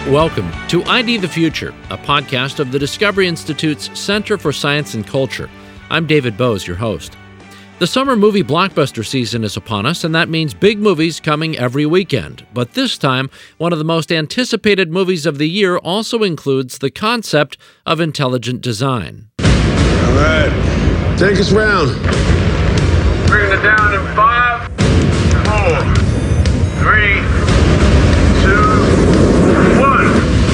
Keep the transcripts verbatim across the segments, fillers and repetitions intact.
Welcome to I D the Future, a podcast of the Discovery Institute's Center for Science and Culture. I'm David Bose, your host. The summer movie blockbuster season is upon us, and that means big movies coming every weekend. But this time, one of the most anticipated movies of the year also includes the concept of intelligent design. All right, take us round. Bringing it down in five, four, three, two, one.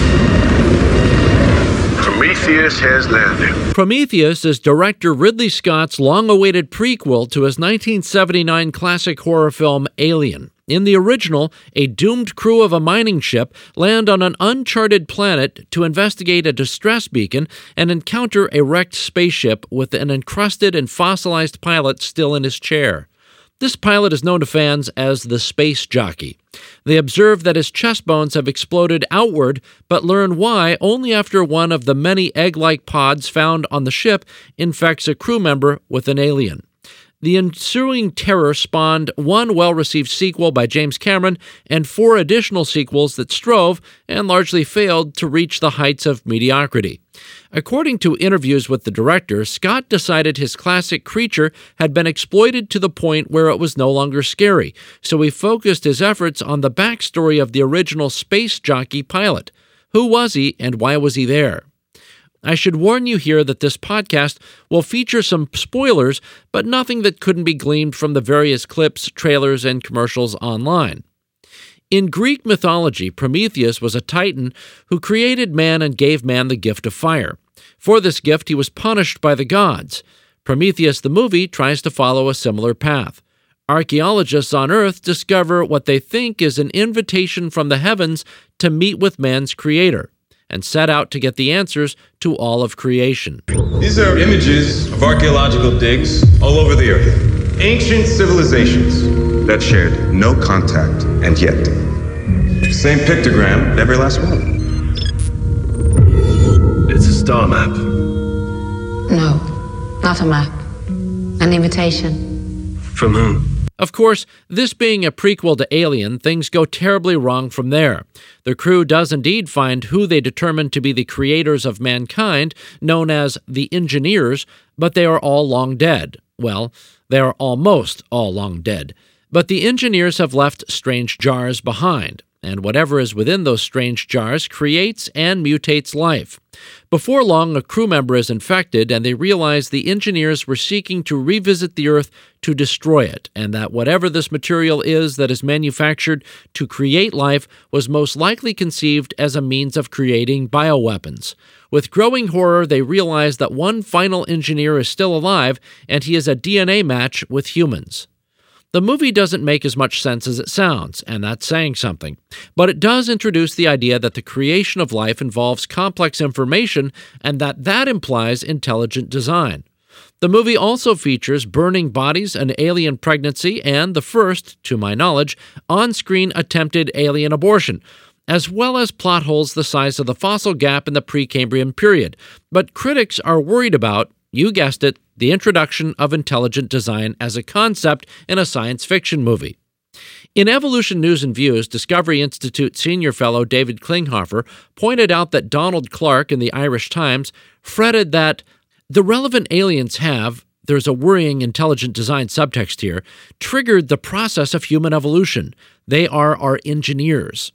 Prometheus has landed. Prometheus is director Ridley Scott's long-awaited prequel to his nineteen seventy-nine classic horror film Alien. In the original, a doomed crew of a mining ship land on an uncharted planet to investigate a distress beacon and encounter a wrecked spaceship with an encrusted and fossilized pilot still in his chair. This pilot is known to fans as the Space Jockey. They observe that his chest bones have exploded outward, but learn why only after one of the many egg-like pods found on the ship infects a crew member with an alien. The ensuing terror spawned one well-received sequel by James Cameron and four additional sequels that strove, and largely failed, to reach the heights of mediocrity. According to interviews with the director, Scott decided his classic creature had been exploited to the point where it was no longer scary, so he focused his efforts on the backstory of the original Space Jockey pilot. Who was he, and why was he there? I should warn you here that this podcast will feature some spoilers, but nothing that couldn't be gleaned from the various clips, trailers, and commercials online. In Greek mythology, Prometheus was a titan who created man and gave man the gift of fire. For this gift, he was punished by the gods. Prometheus the movie tries to follow a similar path. Archaeologists on Earth discover what they think is an invitation from the heavens to meet with man's creator, and set out to get the answers to all of creation. These are images of archaeological digs all over the earth. Ancient civilizations that shared no contact, and yet, same pictogram, every last one. It's a star map. No, not a map. An invitation. From whom? Of course, this being a prequel to Alien, things go terribly wrong from there. The crew does indeed find who they determine to be the creators of mankind, known as the Engineers, but they are all long dead. Well, they are almost all long dead. But the Engineers have left strange jars behind, and whatever is within those strange jars creates and mutates life. Before long, a crew member is infected, and they realize the Engineers were seeking to revisit the Earth to destroy it, and that whatever this material is that is manufactured to create life was most likely conceived as a means of creating bioweapons. With growing horror, they realize that one final engineer is still alive, and he is a D N A match with humans. The movie doesn't make as much sense as it sounds, and that's saying something. But it does introduce the idea that the creation of life involves complex information, and that that implies intelligent design. The movie also features burning bodies, an alien pregnancy, and the first, to my knowledge, on-screen attempted alien abortion, as well as plot holes the size of the fossil gap in the Precambrian period. But critics are worried about, you guessed it, the introduction of intelligent design as a concept in a science fiction movie. In Evolution News and Views, Discovery Institute senior fellow David Klinghoffer pointed out that Donald Clark in the Irish Times fretted that the relevant aliens have, there's a worrying intelligent design subtext here, triggered the process of human evolution. They are our engineers.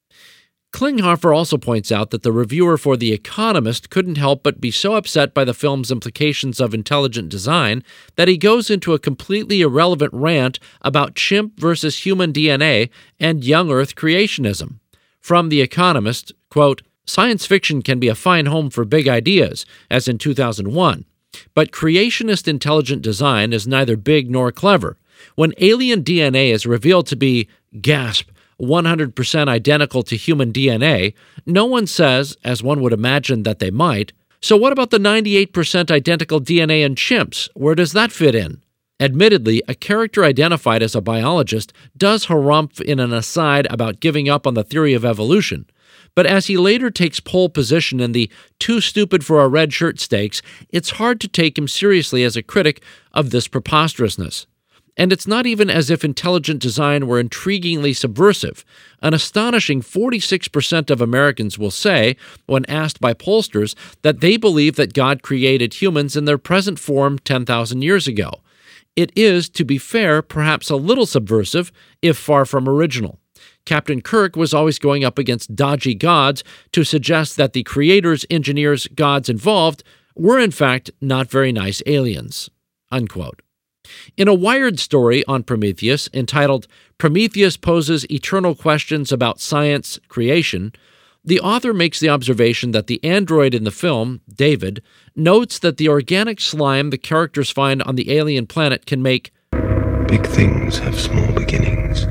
Klinghoffer also points out that the reviewer for The Economist couldn't help but be so upset by the film's implications of intelligent design that he goes into a completely irrelevant rant about chimp versus human D N A and young Earth creationism. From The Economist, quote, "Science fiction can be a fine home for big ideas, as in two thousand one, but creationist intelligent design is neither big nor clever. When alien D N A is revealed to be, gasp, one hundred percent identical to human D N A, no one says, as one would imagine that they might, so what about the ninety-eight percent identical D N A in chimps? Where does that fit in?" Admittedly, a character identified as a biologist does harumph in an aside about giving up on the theory of evolution, but as he later takes pole position in the too stupid for a red shirt stakes, it's hard to take him seriously as a critic of this preposterousness. And it's not even as if intelligent design were intriguingly subversive. An astonishing forty-six percent of Americans will say, when asked by pollsters, that they believe that God created humans in their present form ten thousand years ago. It is, to be fair, perhaps a little subversive, if far from original. Captain Kirk was always going up against dodgy gods to suggest that the creators, engineers, gods involved were in fact not very nice aliens." Unquote. In a Wired story on Prometheus entitled "Prometheus Poses Eternal Questions About Science Creation," the author makes the observation that the android in the film, David, notes that the organic slime the characters find on the alien planet can make Big things have small beginnings.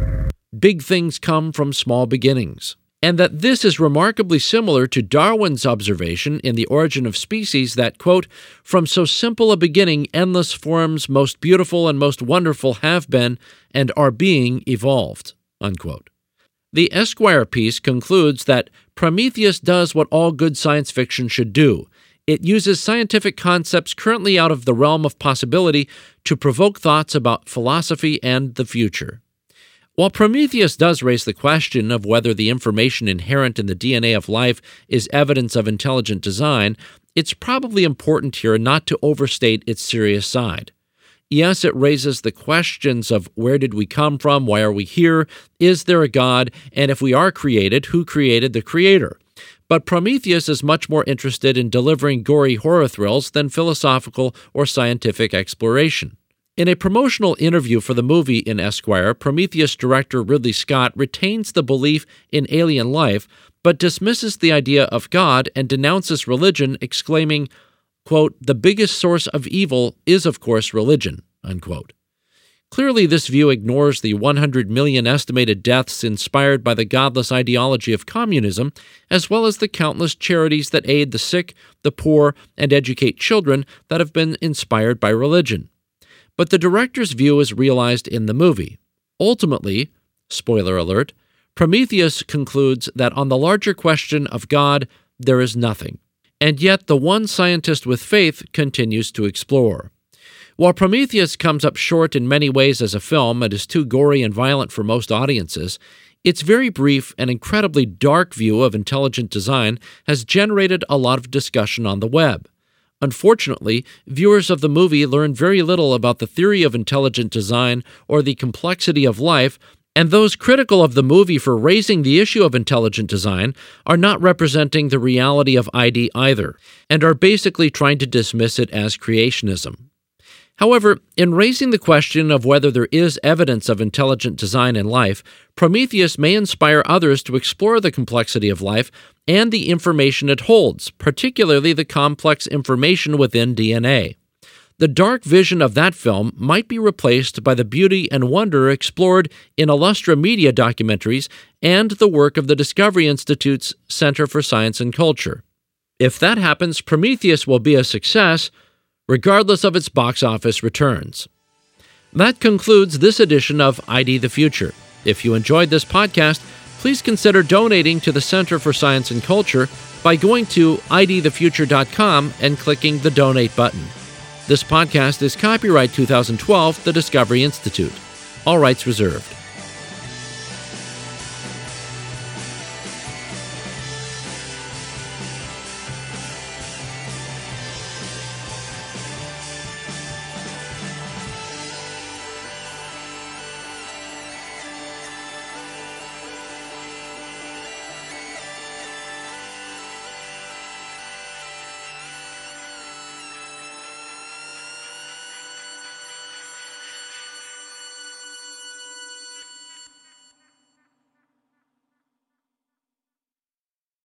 big things come from small beginnings, and that this is remarkably similar to Darwin's observation in The Origin of Species that, quote, "From so simple a beginning, endless forms, most beautiful and most wonderful have been and are being evolved," unquote. The Esquire piece concludes that Prometheus does what all good science fiction should do. It uses scientific concepts currently out of the realm of possibility to provoke thoughts about philosophy and the future. While Prometheus does raise the question of whether the information inherent in the D N A of life is evidence of intelligent design, it's probably important here not to overstate its serious side. Yes, it raises the questions of where did we come from, why are we here, is there a God, and if we are created, who created the creator? But Prometheus is much more interested in delivering gory horror thrills than philosophical or scientific exploration. In a promotional interview for the movie in Esquire, Prometheus director Ridley Scott retains the belief in alien life, but dismisses the idea of God and denounces religion, exclaiming, quote, "The biggest source of evil is, of course, religion," unquote. Clearly, this view ignores the one hundred million estimated deaths inspired by the godless ideology of communism, as well as the countless charities that aid the sick, the poor, and educate children that have been inspired by religion. But the director's view is realized in the movie. Ultimately, spoiler alert, Prometheus concludes that on the larger question of God, there is nothing. And yet the one scientist with faith continues to explore. While Prometheus comes up short in many ways as a film and is too gory and violent for most audiences, its very brief and incredibly dark view of intelligent design has generated a lot of discussion on the web. Unfortunately, viewers of the movie learn very little about the theory of intelligent design or the complexity of life, and those critical of the movie for raising the issue of intelligent design are not representing the reality of I D either, and are basically trying to dismiss it as creationism. However, in raising the question of whether there is evidence of intelligent design in life, Prometheus may inspire others to explore the complexity of life and the information it holds, particularly the complex information within D N A. The dark vision of that film might be replaced by the beauty and wonder explored in Illustra Media documentaries and the work of the Discovery Institute's Center for Science and Culture. If that happens, Prometheus will be a success, regardless of its box office returns. That concludes this edition of I D the Future. If you enjoyed this podcast, please consider donating to the Center for Science and Culture by going to I D the future dot com and clicking the Donate button. This podcast is copyright two thousand twelve, the Discovery Institute. All rights reserved.